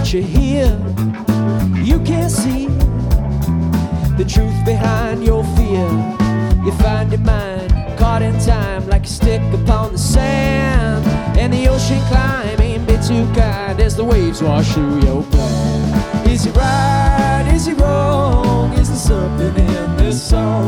but you hear, you can't see the truth behind your fear. You find your mind caught in time like a stick upon the sand, and the ocean climb ain't been too kind as the waves wash through your plan. Is it right? Is it wrong? Is there something in this song?